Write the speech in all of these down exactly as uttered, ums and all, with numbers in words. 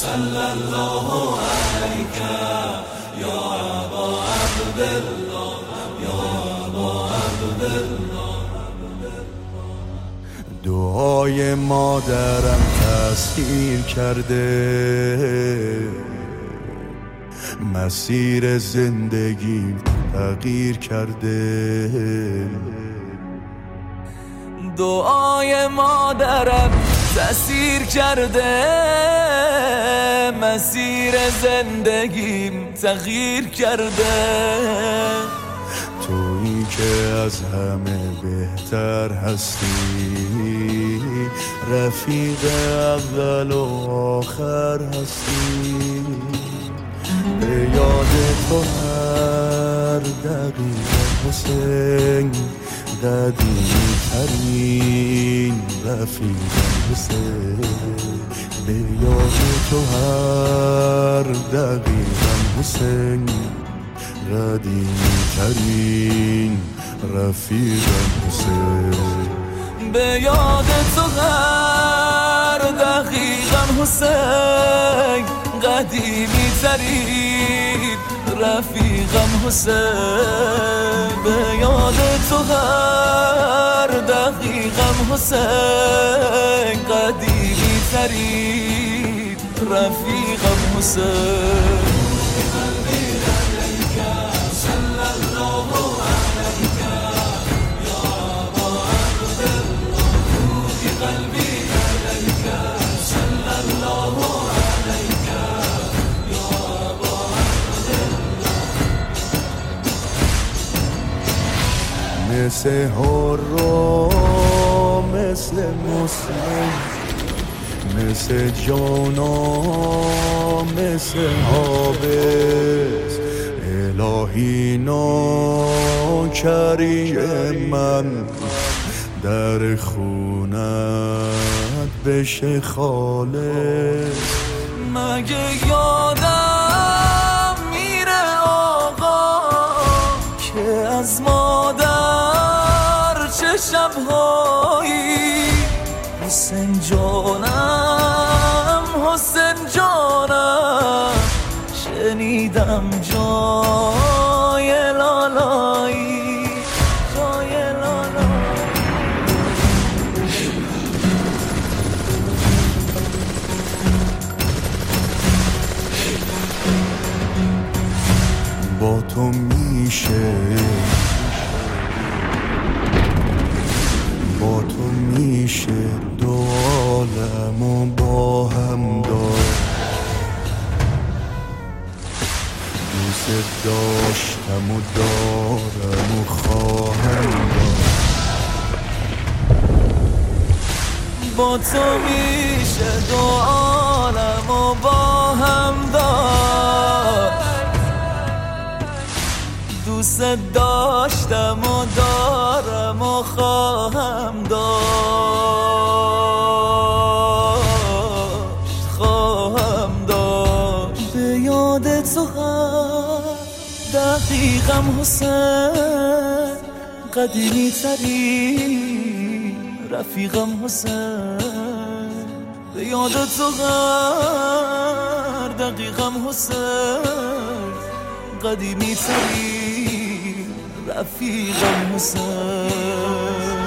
صلى الله عليك يا أبا عبد الله يا أبا عبد الله. دعای مادرم تأثیر کرده، مسیر زندگیم تغییر کرده. دعای مادرم تأثیر کرده، مسیر زندگیم تغییر کرده. تویی که از همه بهتر هستی، رفیق اول و آخر هستی. به یاد تو هر دقیقه حسین، قدیمی ترین رفیقم حسین. به یاد تو هر دقیقم حسین، قدیمی ترین رفیقم حسین. به یاد تو هر دقیقم حسین، قدیمی ترین رفیقم حسین. به یاد تو هر دقیقم حسین، قدیمی ترین رفیقم حسین. مثل هر مثل مسلم، مثل جانا مثل حابس. الهی ناکری من در خونت بشه خالص. مگه یادم میره آقا که از مادر چه شبهایی. حسین جانم حسین جانم، شنیدم جای لالایی جای لالایی. با تو میشه، با تو میشه دو عالمو با هم داشت. دوست داشتم و دارم و خواهم داشت. با تو میشه دو عالمو با هم داشت. دوست داشتم و دارم و خواهم داشت خواهم داشت. به یاد تو هر دقیقم حسین، قدیمی ترین رفیقم حسین. به یاد تو هر دقیقم حسین، قدیمی ترین رفیقم حسین.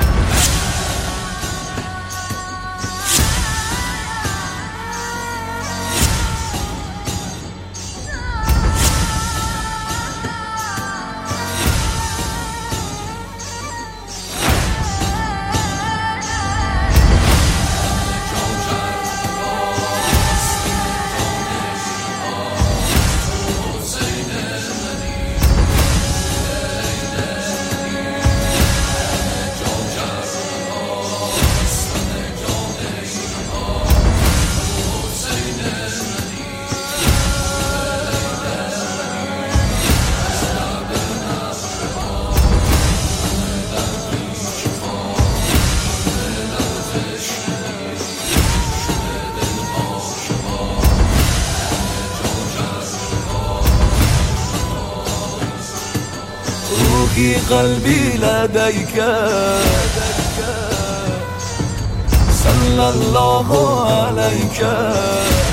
روحي قلبي لديك صلى الله عليك